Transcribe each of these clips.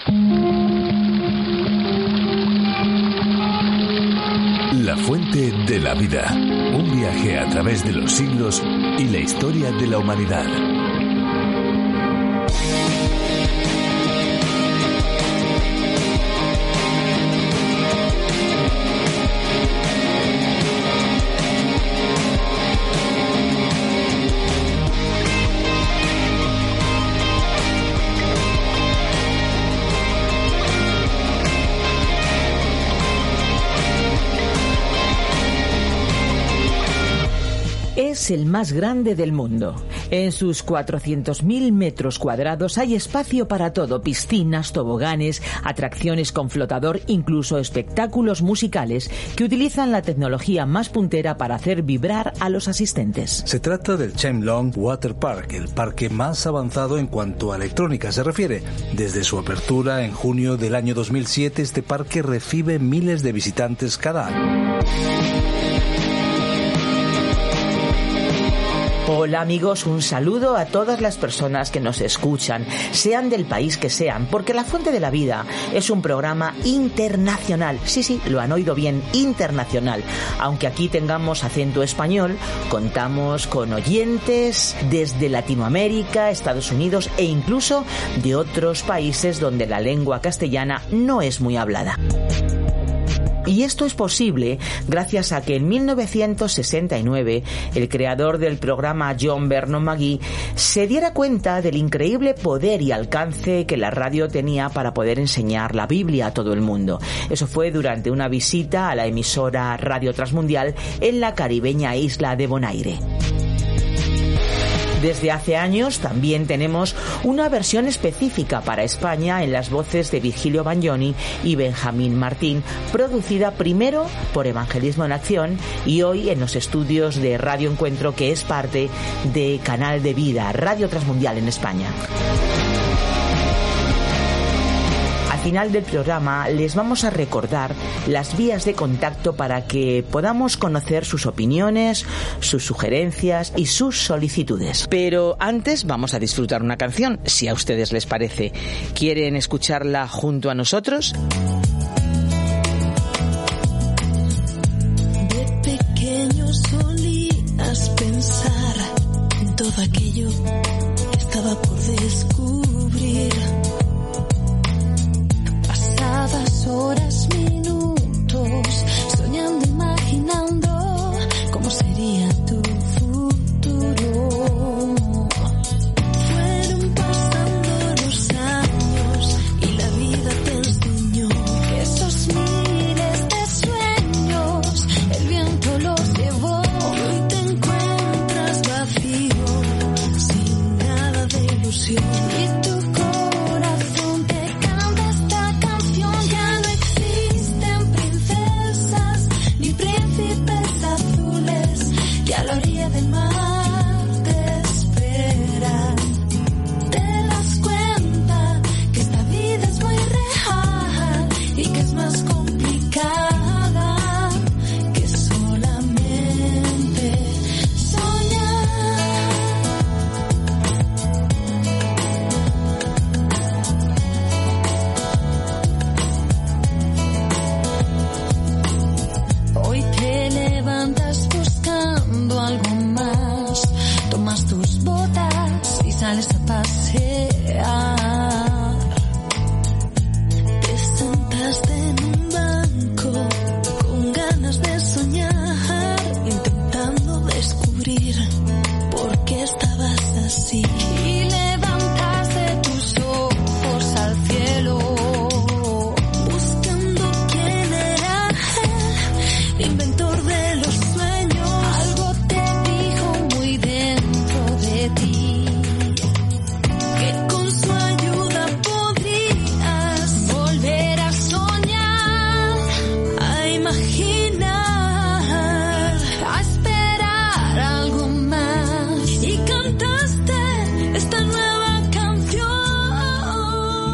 La fuente de la vida. Un viaje a través de los siglos y la historia de la humanidad. Es el más grande del mundo. En sus 400.000 metros cuadrados hay espacio para todo: piscinas, toboganes, atracciones con flotador, incluso espectáculos musicales que utilizan la tecnología más puntera para hacer vibrar a los asistentes. Se trata del Cham Long Water Park, el parque más avanzado en cuanto a electrónica se refiere. Desde su apertura en junio del año 2007, este parque recibe miles de visitantes cada año. Hola amigos, un saludo a todas las personas que nos escuchan, sean del país que sean, porque La Fuente de la Vida es un programa internacional. Sí, lo han oído bien, internacional. Aunque aquí tengamos acento español, contamos con oyentes desde Latinoamérica, Estados Unidos e incluso de otros países donde la lengua castellana no es muy hablada. Y esto es posible gracias a que en 1969 el creador del programa, John Vernon McGee, se diera cuenta del increíble poder y alcance que la radio tenía para poder enseñar la Biblia a todo el mundo. Eso fue durante una visita a la emisora Radio Transmundial en la caribeña isla de Bonaire. Desde hace años también tenemos una versión específica para España en las voces de Virgilio Bagnoni y Benjamín Martín, producida primero por Evangelismo en Acción y hoy en los estudios de Radio Encuentro, que es parte de Canal de Vida, Radio Transmundial en España. Al final del programa les vamos a recordar las vías de contacto para que podamos conocer sus opiniones, sus sugerencias y sus solicitudes. Pero antes vamos a disfrutar una canción, si a ustedes les parece. ¿Quieren escucharla junto a nosotros? De pequeño solías pensar en todo aquello que estaba por descubrir. Pasabas horas, minutos, soñando, imaginando cómo sería tu futuro. Fueron pasando los años y la vida te enseñó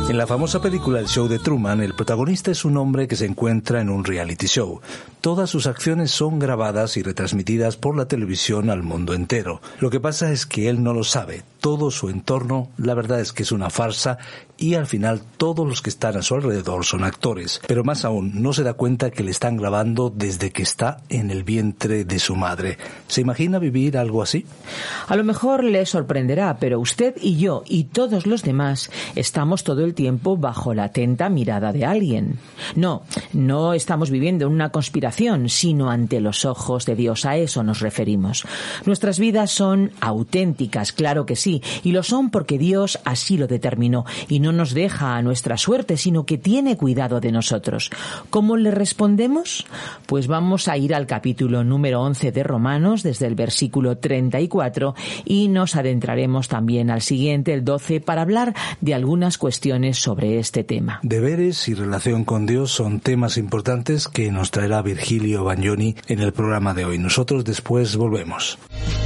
En la famosa película El show de Truman, el protagonista es un hombre que se encuentra en un reality show. Todas sus acciones son grabadas y retransmitidas por la televisión al mundo entero. Lo que pasa es que él no lo sabe. Todo su entorno, la verdad es que es una farsa, y al final todos los que están a su alrededor son actores. Pero más aún, no se da cuenta que le están grabando desde que está en el vientre de su madre. ¿Se imagina vivir algo así? A lo mejor le sorprenderá, pero usted y yo y todos los demás estamos todo el tiempo bajo la atenta mirada de alguien. No estamos viviendo en una conspiración, sino ante los ojos de Dios. A eso nos referimos. Nuestras vidas son auténticas, claro que sí, y lo son porque Dios así lo determinó y no nos deja a nuestra suerte, sino que tiene cuidado de nosotros. ¿Cómo le respondemos? Pues vamos a ir al capítulo número 11 de Romanos, desde el versículo 34, y nos adentraremos también al siguiente, el 12, para hablar de algunas cuestiones sobre este tema. Deberes y relación con Dios son temas importantes que nos traerá Virgilio Bagnoni en el programa de hoy. Nosotros después volvemos.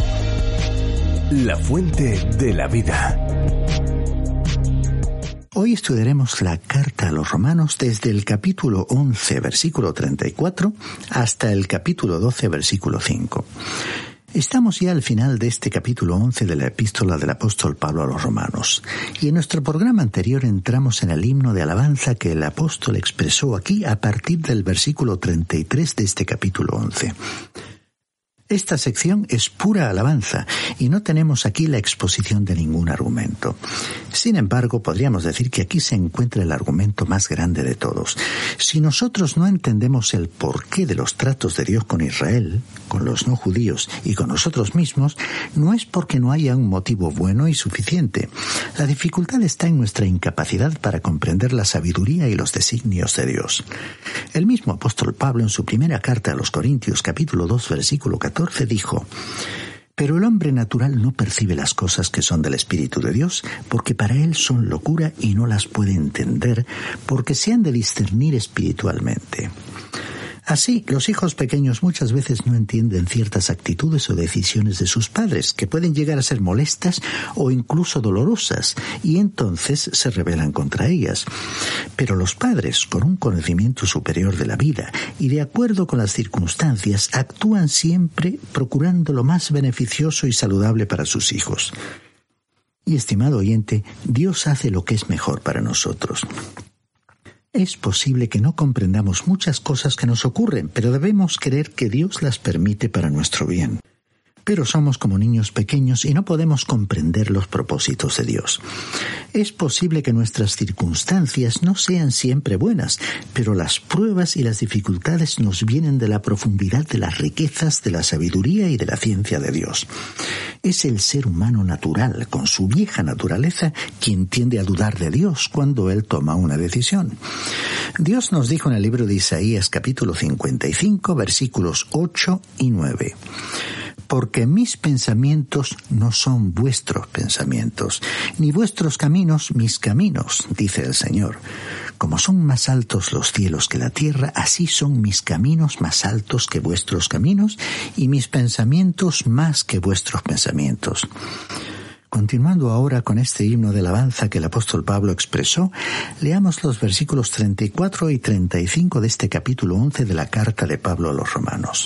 La fuente de la vida. Hoy estudiaremos la carta a los romanos desde el capítulo 11, versículo 34, hasta el capítulo 12, versículo 5. Estamos ya al final de este capítulo 11 de la epístola del apóstol Pablo a los romanos, y en nuestro programa anterior entramos en el himno de alabanza que el apóstol expresó aquí a partir del versículo 33 de este capítulo 11. Esta sección es pura alabanza y no tenemos aquí la exposición de ningún argumento. Sin embargo, podríamos decir que aquí se encuentra el argumento más grande de todos. Si nosotros no entendemos el porqué de los tratos de Dios con Israel, con los no judíos y con nosotros mismos, no es porque no haya un motivo bueno y suficiente. La dificultad está en nuestra incapacidad para comprender la sabiduría y los designios de Dios. El mismo apóstol Pablo, en su primera carta a los Corintios, capítulo 2, versículo 14, dijo: pero el hombre natural no percibe las cosas que son del Espíritu de Dios, porque para él son locura y no las puede entender, porque se han de discernir espiritualmente. Así, los hijos pequeños muchas veces no entienden ciertas actitudes o decisiones de sus padres, que pueden llegar a ser molestas o incluso dolorosas, y entonces se rebelan contra ellas. Pero los padres, con un conocimiento superior de la vida y de acuerdo con las circunstancias, actúan siempre procurando lo más beneficioso y saludable para sus hijos. Y, estimado oyente, Dios hace lo que es mejor para nosotros. Es posible que no comprendamos muchas cosas que nos ocurren, pero debemos creer que Dios las permite para nuestro bien. Pero somos como niños pequeños y no podemos comprender los propósitos de Dios. Es posible que nuestras circunstancias no sean siempre buenas, pero las pruebas y las dificultades nos vienen de la profundidad de las riquezas de la sabiduría y de la ciencia de Dios. Es el ser humano natural, con su vieja naturaleza, quien tiende a dudar de Dios cuando Él toma una decisión. Dios nos dijo en el libro de Isaías, capítulo 55, versículos 8 y 9. Porque mis pensamientos no son vuestros pensamientos, ni vuestros caminos mis caminos, dice el Señor. Como son más altos los cielos que la tierra, así son mis caminos más altos que vuestros caminos, y mis pensamientos más que vuestros pensamientos. Continuando ahora con este himno de alabanza que el apóstol Pablo expresó, leamos los versículos 34 y 35 de este capítulo 11 de la carta de Pablo a los romanos.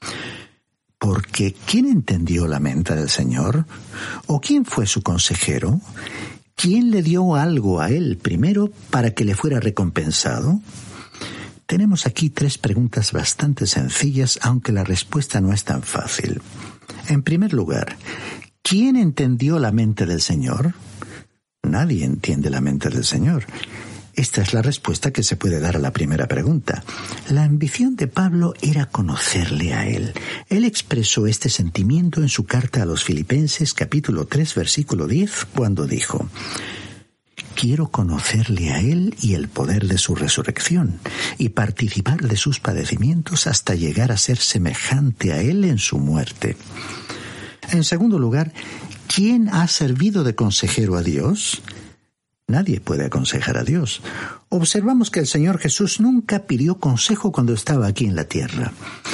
Porque ¿quién entendió la mente del Señor? ¿O quién fue su consejero? ¿Quién le dio algo a él primero para que le fuera recompensado? Tenemos aquí 3 preguntas bastante sencillas, aunque la respuesta no es tan fácil. En primer lugar, ¿quién entendió la mente del Señor? Nadie entiende la mente del Señor. Esta es la respuesta que se puede dar a la primera pregunta. La ambición de Pablo era conocerle a él. Él expresó este sentimiento en su carta a los Filipenses, capítulo 3, versículo 10, cuando dijo: quiero conocerle a él y el poder de su resurrección, y participar de sus padecimientos hasta llegar a ser semejante a él en su muerte. En segundo lugar, ¿quién ha servido de consejero a Dios? Nadie puede aconsejar a Dios. Observamos que el Señor Jesús nunca pidió consejo cuando estaba aquí en la tierra.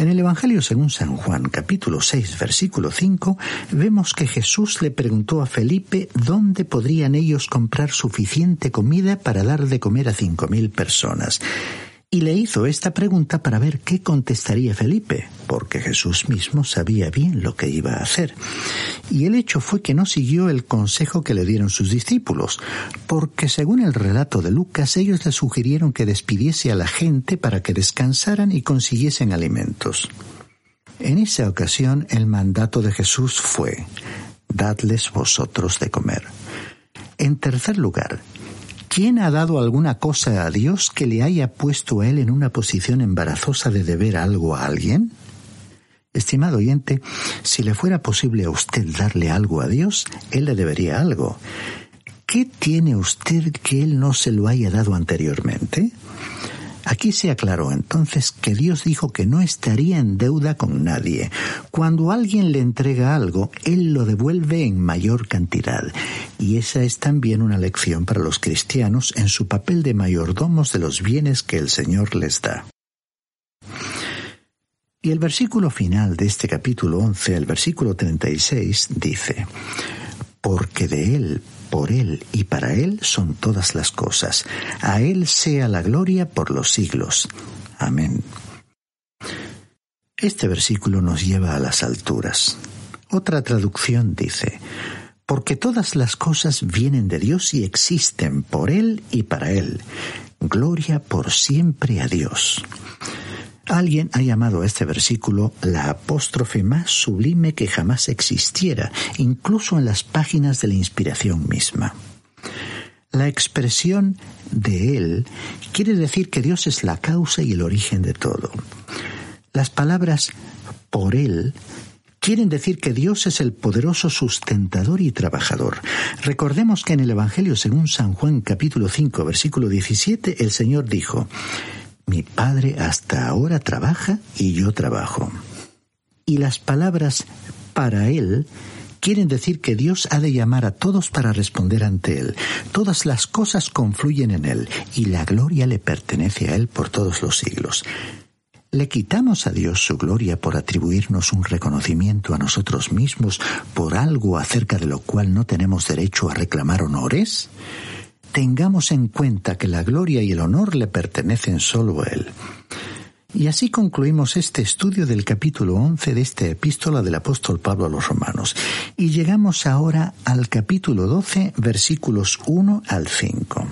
En el Evangelio según San Juan, capítulo 6, versículo 5, vemos que Jesús le preguntó a Felipe dónde podrían ellos comprar suficiente comida para dar de comer a 5.000 personas. Y le hizo esta pregunta para ver qué contestaría Felipe, porque Jesús mismo sabía bien lo que iba a hacer. Y el hecho fue que no siguió el consejo que le dieron sus discípulos, porque según el relato de Lucas, ellos le sugirieron que despidiese a la gente para que descansaran y consiguiesen alimentos. En esa ocasión, el mandato de Jesús fue: dadles vosotros de comer. En tercer lugar, ¿quién ha dado alguna cosa a Dios que le haya puesto a él en una posición embarazosa de deber algo a alguien? Estimado oyente, si le fuera posible a usted darle algo a Dios, él le debería algo. ¿Qué tiene usted que él no se lo haya dado anteriormente? Aquí se aclaró entonces que Dios dijo que no estaría en deuda con nadie. Cuando alguien le entrega algo, Él lo devuelve en mayor cantidad. Y esa es también una lección para los cristianos en su papel de mayordomos de los bienes que el Señor les da. Y el versículo final de este capítulo 11, el versículo 36, dice: porque de Él, por Él y para Él son todas las cosas. A Él sea la gloria por los siglos. Amén. Este versículo nos lleva a las alturas. Otra traducción dice: porque todas las cosas vienen de Dios y existen por Él y para Él. Gloria por siempre a Dios. Alguien ha llamado a este versículo la apóstrofe más sublime que jamás existiera, incluso en las páginas de la inspiración misma. La expresión de Él quiere decir que Dios es la causa y el origen de todo. Las palabras por Él quieren decir que Dios es el poderoso sustentador y trabajador. Recordemos que en el Evangelio según San Juan capítulo 5 versículo 17 el Señor dijo: mi Padre hasta ahora trabaja y yo trabajo. Y las palabras para Él quieren decir que Dios ha de llamar a todos para responder ante Él. Todas las cosas confluyen en Él y la gloria le pertenece a Él por todos los siglos. ¿Le quitamos a Dios su gloria por atribuirnos un reconocimiento a nosotros mismos por algo acerca de lo cual no tenemos derecho a reclamar honores? Tengamos en cuenta que la gloria y el honor le pertenecen solo a Él. Y así concluimos este estudio del capítulo 11 de esta epístola del apóstol Pablo a los Romanos. Y llegamos ahora al capítulo 12, versículos 1 al 5.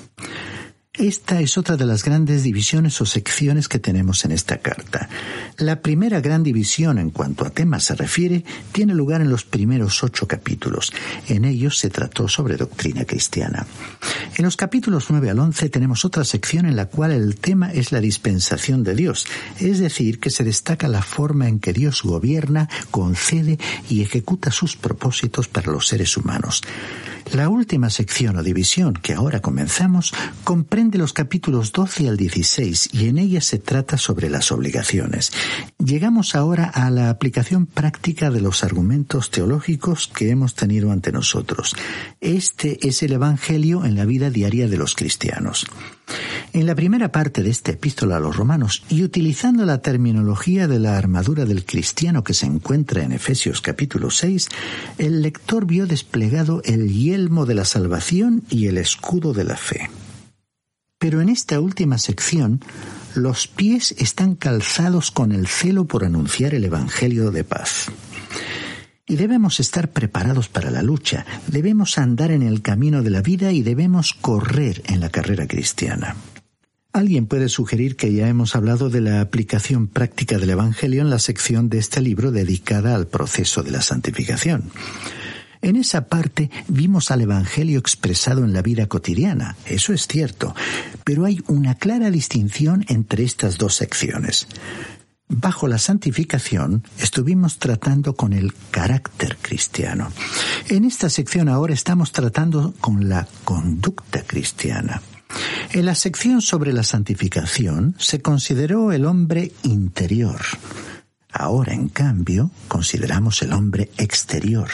Esta es otra de las grandes divisiones o secciones que tenemos en esta carta. La primera gran división en cuanto a temas se refiere tiene lugar en los primeros 8 capítulos. En ellos se trató sobre doctrina cristiana. En los capítulos 9 al 11 tenemos otra sección en la cual el tema es la dispensación de Dios, es decir, que se destaca la forma en que Dios gobierna, concede y ejecuta sus propósitos para los seres humanos. La última sección o división que ahora comenzamos comprende los capítulos 12 al 16 y en ella se trata sobre las obligaciones. Llegamos ahora a la aplicación práctica de los argumentos teológicos que hemos tenido ante nosotros. Este es el Evangelio en la vida diaria de los cristianos. En la primera parte de esta epístola a los Romanos, y utilizando la terminología de la armadura del cristiano que se encuentra en Efesios capítulo 6, el lector vio desplegado el yelmo de la salvación y el escudo de la fe. Pero en esta última sección, los pies están calzados con el celo por anunciar el Evangelio de paz. Y debemos estar preparados para la lucha, debemos andar en el camino de la vida y debemos correr en la carrera cristiana. Alguien puede sugerir que ya hemos hablado de la aplicación práctica del Evangelio en la sección de este libro dedicada al proceso de la santificación. En esa parte vimos al Evangelio expresado en la vida cotidiana, eso es cierto, pero hay una clara distinción entre estas dos secciones. Bajo la santificación estuvimos tratando con el carácter cristiano. En esta sección ahora estamos tratando con la conducta cristiana. En la sección sobre la santificación se consideró el hombre interior. Ahora, en cambio, consideramos el hombre exterior.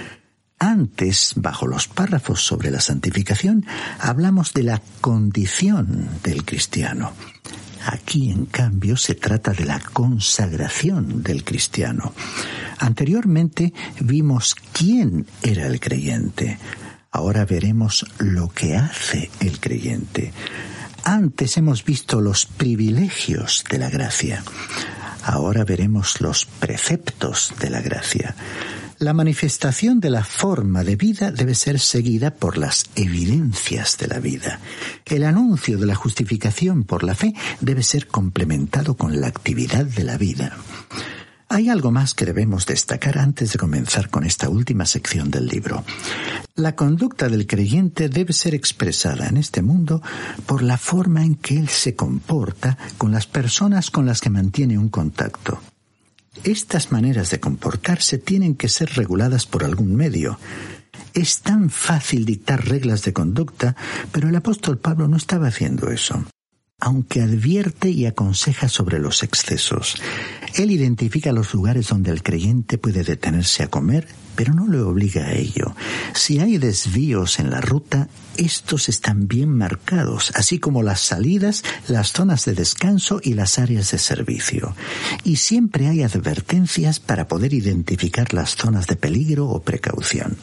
Antes, bajo los párrafos sobre la santificación, hablamos de la condición del cristiano. Aquí, en cambio, se trata de la consagración del cristiano. Anteriormente vimos quién era el creyente. Ahora veremos lo que hace el creyente. Antes hemos visto los privilegios de la gracia. Ahora veremos los preceptos de la gracia. La manifestación de la forma de vida debe ser seguida por las evidencias de la vida. El anuncio de la justificación por la fe debe ser complementado con la actividad de la vida. Hay algo más que debemos destacar antes de comenzar con esta última sección del libro. La conducta del creyente debe ser expresada en este mundo por la forma en que él se comporta con las personas con las que mantiene un contacto. Estas maneras de comportarse tienen que ser reguladas por algún medio. Es tan fácil dictar reglas de conducta, pero el apóstol Pablo no estaba haciendo eso. Aunque advierte y aconseja sobre los excesos, él identifica los lugares donde el creyente puede detenerse a comer, pero no le obliga a ello. Si hay desvíos en la ruta, estos están bien marcados, así como las salidas, las zonas de descanso y las áreas de servicio. Y siempre hay advertencias para poder identificar las zonas de peligro o precaución.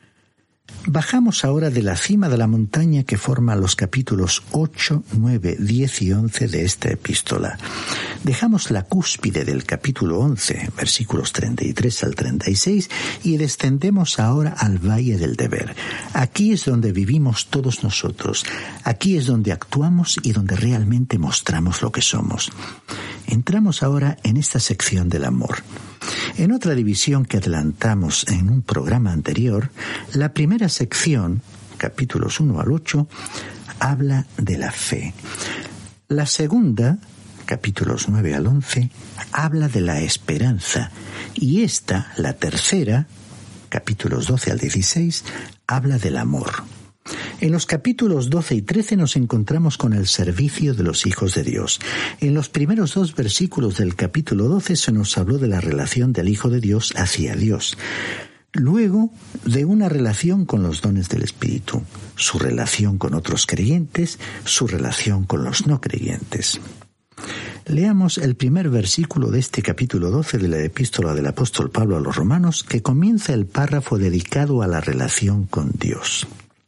Bajamos ahora de la cima de la montaña que forma los capítulos 8, 9, 10 y 11 de esta epístola. Dejamos la cúspide del capítulo 11, versículos 33 al 36, y descendemos ahora al valle del deber. Aquí es donde vivimos todos nosotros. Aquí es donde actuamos y donde realmente mostramos lo que somos. Entramos ahora en esta sección del amor. En otra división que adelantamos en un programa anterior, la primera sección, capítulos 1 al 8, habla de la fe. La segunda, capítulos 9 al 11, habla de la esperanza. Y esta, la tercera, capítulos 12 al 16, habla del amor. En los capítulos 12 y 13 nos encontramos con el servicio de los hijos de Dios. En los primeros 2 versículos del capítulo 12 se nos habló de la relación del Hijo de Dios hacia Dios. Luego, de una relación con los dones del Espíritu, su relación con otros creyentes, su relación con los no creyentes. Leamos el primer versículo de este capítulo 12 de la epístola del apóstol Pablo a los Romanos, que comienza el párrafo dedicado a la relación con Dios.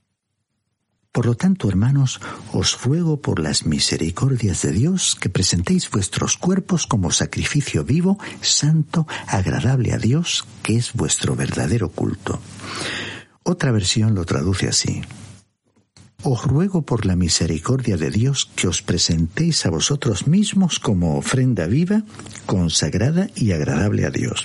Por lo tanto, hermanos, os ruego por las misericordias de Dios que presentéis vuestros cuerpos como sacrificio vivo, santo, agradable a Dios, que es vuestro verdadero culto. Otra versión lo traduce así: os ruego por la misericordia de Dios que os presentéis a vosotros mismos como ofrenda viva, consagrada y agradable a Dios.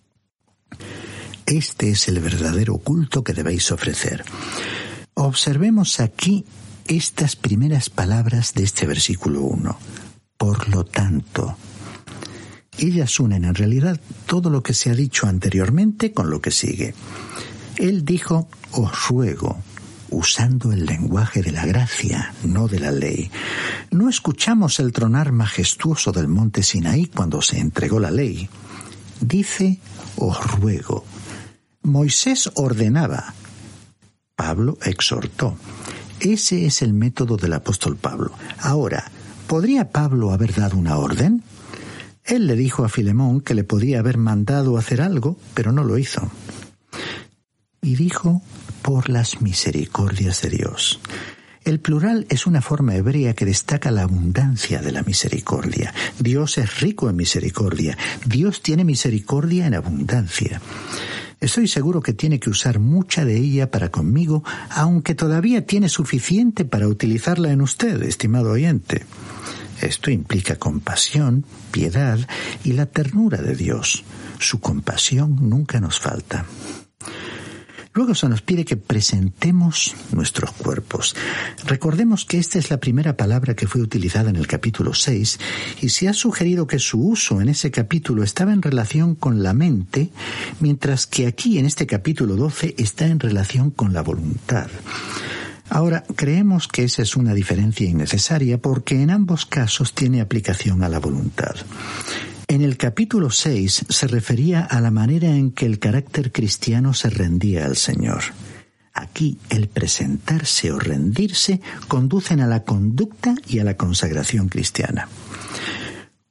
Este es el verdadero culto que debéis ofrecer. Observemos aquí estas primeras palabras de este versículo 1. Por lo tanto. Ellas unen en realidad todo lo que se ha dicho anteriormente con lo que sigue. Él dijo, os ruego, usando el lenguaje de la gracia, no de la ley. No escuchamos el tronar majestuoso del monte Sinaí cuando se entregó la ley. Dice, os ruego. Moisés ordenaba. Pablo exhortó. Ese es el método del apóstol Pablo. Ahora, ¿podría Pablo haber dado una orden? Él le dijo a Filemón que le podía haber mandado hacer algo, pero no lo hizo. Y dijo, por las misericordias de Dios. El plural es una forma hebrea que destaca la abundancia de la misericordia. Dios es rico en misericordia. Dios tiene misericordia en abundancia. Estoy seguro que tiene que usar mucha de ella para conmigo, aunque todavía tiene suficiente para utilizarla en usted, estimado oyente. Esto implica compasión, piedad y la ternura de Dios. Su compasión nunca nos falta. Luego se nos pide que presentemos nuestros cuerpos. Recordemos que esta es la primera palabra que fue utilizada en el capítulo 6 y se ha sugerido que su uso en ese capítulo estaba en relación con la mente, mientras que aquí en este capítulo 12 está en relación con la voluntad. Ahora, creemos que esa es una diferencia innecesaria porque en ambos casos tiene aplicación a la voluntad. En el capítulo 6 se refería a la manera en que el carácter cristiano se rendía al Señor. Aquí, el presentarse o rendirse conducen a la conducta y a la consagración cristiana.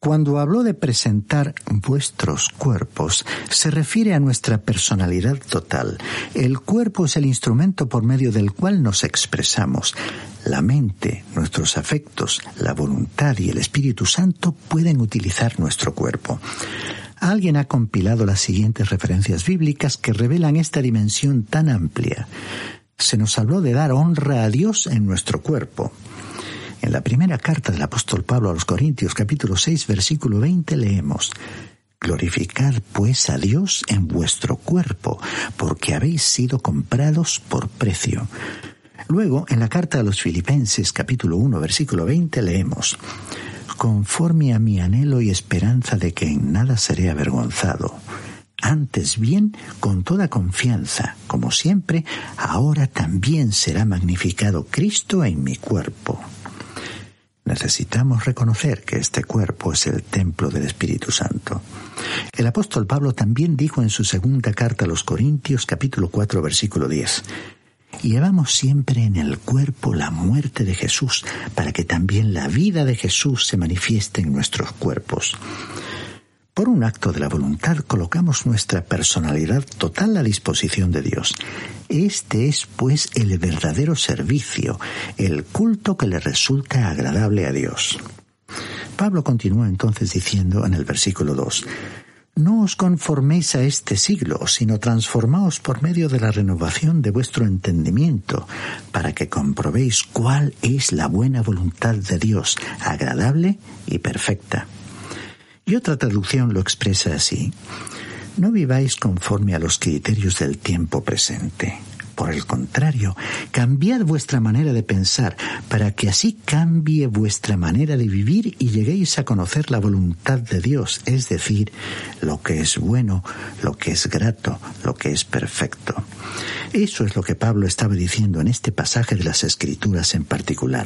Cuando habló de presentar vuestros cuerpos, se refiere a nuestra personalidad total. El cuerpo es el instrumento por medio del cual nos expresamos. La mente, nuestros afectos, la voluntad y el Espíritu Santo pueden utilizar nuestro cuerpo. Alguien ha compilado las siguientes referencias bíblicas que revelan esta dimensión tan amplia. Se nos habló de dar honra a Dios en nuestro cuerpo. En la primera carta del apóstol Pablo a los Corintios, capítulo 6, versículo 20, leemos: «Glorificad pues a Dios en vuestro cuerpo, porque habéis sido comprados por precio». Luego, en la carta a los Filipenses, capítulo 1, versículo 20, leemos: «Conforme a mi anhelo y esperanza de que en nada seré avergonzado. Antes bien, con toda confianza, como siempre, ahora también será magnificado Cristo en mi cuerpo». Necesitamos reconocer que este cuerpo es el templo del Espíritu Santo. El apóstol Pablo también dijo en su segunda carta a los Corintios, capítulo 4, versículo 10, «Llevamos siempre en el cuerpo la muerte de Jesús, para que también la vida de Jesús se manifieste en nuestros cuerpos». Por un acto de la voluntad colocamos nuestra personalidad total a disposición de Dios. Este es, pues, el verdadero servicio, el culto que le resulta agradable a Dios. Pablo continúa entonces diciendo en el versículo 2, «No os conforméis a este siglo, sino transformaos por medio de la renovación de vuestro entendimiento, para que comprobéis cuál es la buena voluntad de Dios, agradable y perfecta». Y otra traducción lo expresa así: «No viváis conforme a los criterios del tiempo presente. Por el contrario, cambiad vuestra manera de pensar, para que así cambie vuestra manera de vivir y lleguéis a conocer la voluntad de Dios, es decir, lo que es bueno, lo que es grato, lo que es perfecto». Eso es lo que Pablo estaba diciendo en este pasaje de las Escrituras en particular.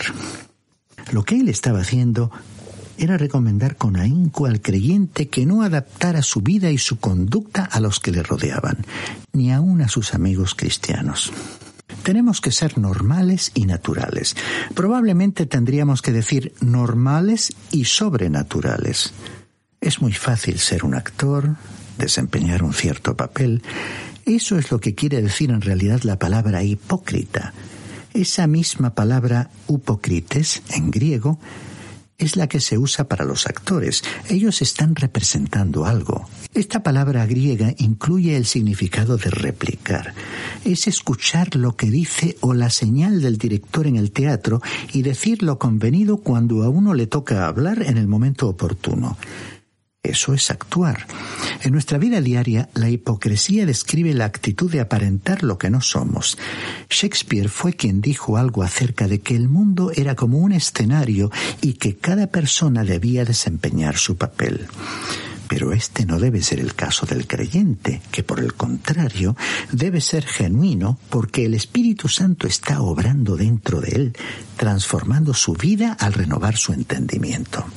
Lo que él estaba haciendo era recomendar con ahínco al creyente que no adaptara su vida y su conducta a los que le rodeaban, ni aun a sus amigos cristianos. Tenemos que ser normales y naturales. Probablemente tendríamos que decir normales y sobrenaturales. Es muy fácil ser un actor, desempeñar un cierto papel. Eso es lo que quiere decir en realidad la palabra hipócrita. Esa misma palabra hipócrites en griego es la que se usa para los actores. Ellos están representando algo. Esta palabra griega incluye el significado de replicar. Es escuchar lo que dice o la señal del director en el teatro y decir lo convenido cuando a uno le toca hablar en el momento oportuno. Eso es actuar. En nuestra vida diaria, la hipocresía describe la actitud de aparentar lo que no somos. Shakespeare fue quien dijo algo acerca de que el mundo era como un escenario y que cada persona debía desempeñar su papel. Pero este no debe ser el caso del creyente, que por el contrario debe ser genuino porque el Espíritu Santo está obrando dentro de él, transformando su vida al renovar su entendimiento.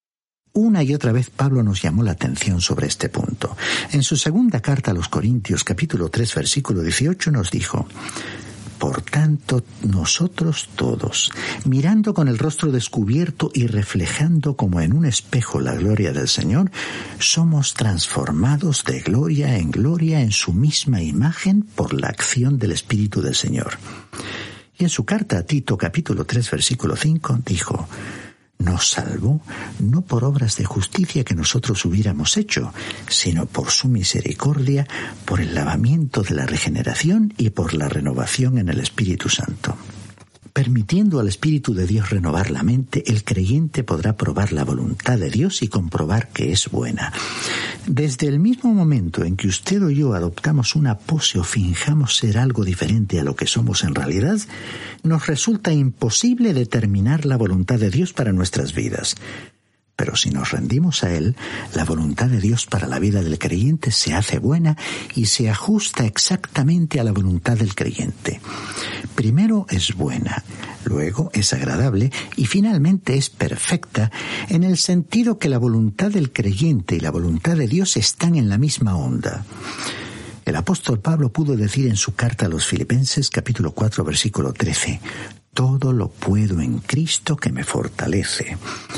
Una y otra vez Pablo nos llamó la atención sobre este punto. En su segunda carta a los Corintios, capítulo 3, versículo 18, nos dijo: «Por tanto, nosotros todos, mirando con el rostro descubierto y reflejando como en un espejo la gloria del Señor, somos transformados de gloria en su misma imagen por la acción del Espíritu del Señor». Y en su carta a Tito, capítulo 3, versículo 5, dijo: «Nos salvó no por obras de justicia que nosotros hubiéramos hecho, sino por su misericordia, por el lavamiento de la regeneración y por la renovación en el Espíritu Santo». Permitiendo al Espíritu de Dios renovar la mente, el creyente podrá probar la voluntad de Dios y comprobar que es buena. Desde el mismo momento en que usted o yo adoptamos una pose o finjamos ser algo diferente a lo que somos en realidad, nos resulta imposible determinar la voluntad de Dios para nuestras vidas. Pero si nos rendimos a Él, la voluntad de Dios para la vida del creyente se hace buena y se ajusta exactamente a la voluntad del creyente. Primero es buena, luego es agradable y finalmente es perfecta, en el sentido que la voluntad del creyente y la voluntad de Dios están en la misma onda. El apóstol Pablo pudo decir en su carta a los Filipenses, capítulo 4, versículo 13, «Todo lo puedo en Cristo que me fortalece».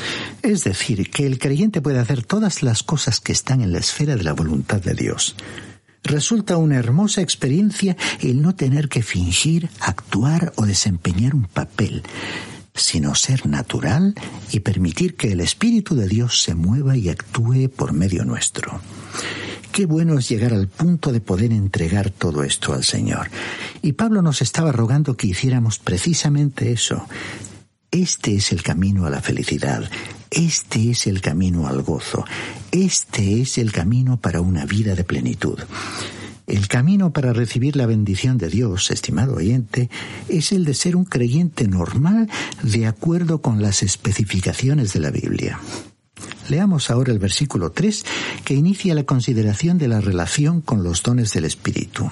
Es decir, que el creyente puede hacer todas las cosas que están en la esfera de la voluntad de Dios. Resulta una hermosa experiencia el no tener que fingir, actuar o desempeñar un papel, sino ser natural y permitir que el Espíritu de Dios se mueva y actúe por medio nuestro. Qué bueno es llegar al punto de poder entregar todo esto al Señor. Y Pablo nos estaba rogando que hiciéramos precisamente eso. Este es el camino a la felicidad. Este es el camino al gozo. Este es el camino para una vida de plenitud. El camino para recibir la bendición de Dios, estimado oyente, es el de ser un creyente normal de acuerdo con las especificaciones de la Biblia. Leamos ahora el versículo 3, que inicia la consideración de la relación con los dones del Espíritu.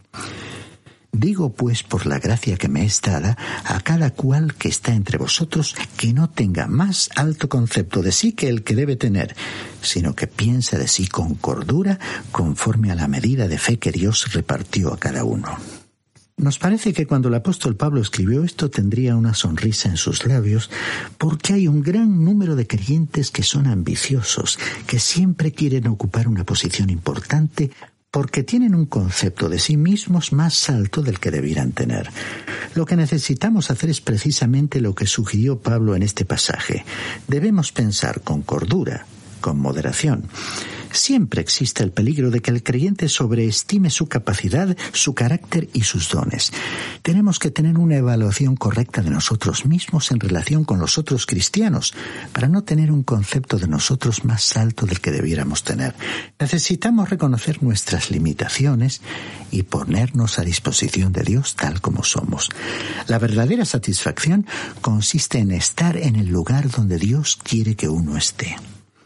Digo pues por la gracia que me es dada a cada cual que está entre vosotros que no tenga más alto concepto de sí que el que debe tener, sino que piensa de sí con cordura conforme a la medida de fe que Dios repartió a cada uno. Nos parece que cuando el apóstol Pablo escribió esto tendría una sonrisa en sus labios, porque hay un gran número de creyentes que son ambiciosos, que siempre quieren ocupar una posición importante porque tienen un concepto de sí mismos más alto del que debieran tener. Lo que necesitamos hacer es precisamente lo que sugirió Pablo en este pasaje. Debemos pensar con cordura, con moderación. Siempre existe el peligro de que el creyente sobreestime su capacidad, su carácter y sus dones. Tenemos que tener una evaluación correcta de nosotros mismos en relación con los otros cristianos, para no tener un concepto de nosotros más alto del que debiéramos tener. Necesitamos reconocer nuestras limitaciones y ponernos a disposición de Dios tal como somos. La verdadera satisfacción consiste en estar en el lugar donde Dios quiere que uno esté.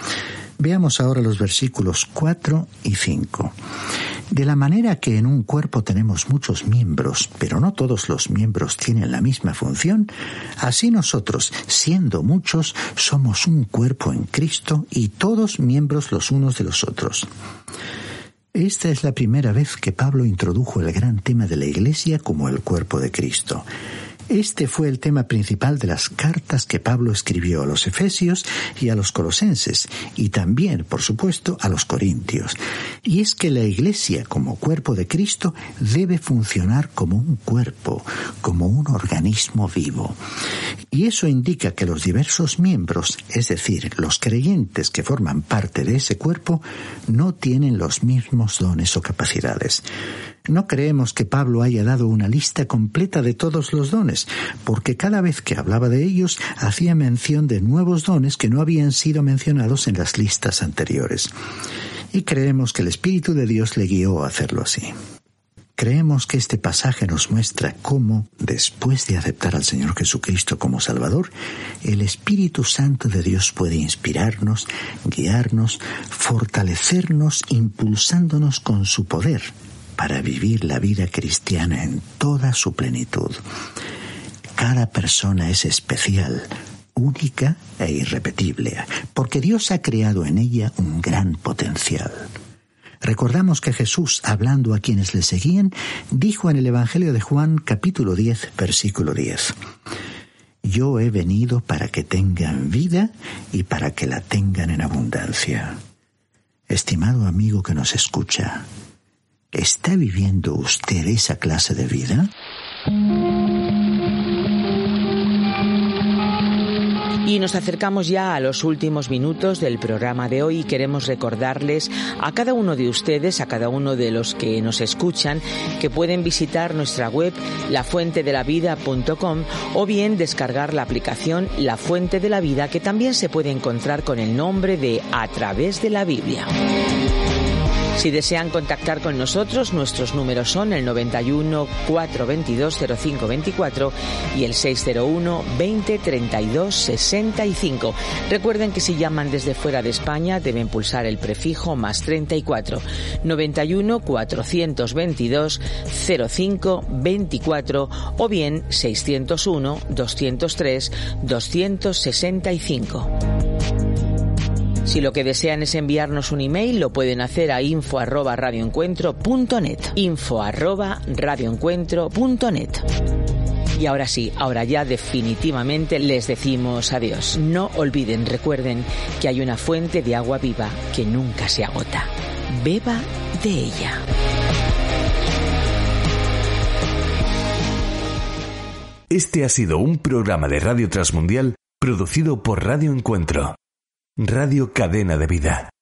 Veamos ahora los versículos 4 y 5. De la manera que en un cuerpo tenemos muchos miembros, pero no todos los miembros tienen la misma función, así nosotros, siendo muchos, somos un cuerpo en Cristo y todos miembros los unos de los otros. Esta es la primera vez que Pablo introdujo el gran tema de la Iglesia como el cuerpo de Cristo. Este fue el tema principal de las cartas que Pablo escribió a los Efesios y a los Colosenses, y también, por supuesto, a los Corintios. Y es que la Iglesia, como cuerpo de Cristo, debe funcionar como un cuerpo, como un organismo vivo. Y eso indica que los diversos miembros, es decir, los creyentes que forman parte de ese cuerpo, no tienen los mismos dones o capacidades. No creemos que Pablo haya dado una lista completa de todos los dones, porque cada vez que hablaba de ellos hacía mención de nuevos dones que no habían sido mencionados en las listas anteriores. Y creemos que el Espíritu de Dios le guió a hacerlo así. Creemos que este pasaje nos muestra cómo, después de aceptar al Señor Jesucristo como Salvador, el Espíritu Santo de Dios puede inspirarnos, guiarnos, fortalecernos, impulsándonos con su poder para vivir la vida cristiana en toda su plenitud. Cada persona es especial, única e irrepetible, porque Dios ha creado en ella un gran potencial. Recordamos que Jesús, hablando a quienes le seguían, dijo en el Evangelio de Juan, capítulo 10, versículo 10: Yo he venido para que tengan vida y para que la tengan en abundancia. Estimado amigo que nos escucha, ¿está viviendo usted esa clase de vida? Y nos acercamos ya a los últimos minutos del programa de hoy y queremos recordarles a cada uno de ustedes, a cada uno de los que nos escuchan, que pueden visitar nuestra web lafuentedelavida.com o bien descargar la aplicación La Fuente de la Vida, que también se puede encontrar con el nombre de A Través de la Biblia. Si desean contactar con nosotros, nuestros números son el 91 422 0524 y el 601 20 32 65. Recuerden que si llaman desde fuera de España deben pulsar el prefijo más 34 91 422 0524 o bien 601 203 265. Si lo que desean es enviarnos un email, lo pueden hacer a info@radioencuentro.net. info@radioencuentro.net. Y ahora sí, ahora ya definitivamente les decimos adiós. No olviden, recuerden que hay una fuente de agua viva que nunca se agota. Beba de ella. Este ha sido un programa de Radio Transmundial producido por Radio Encuentro, Radio Cadena de Vida.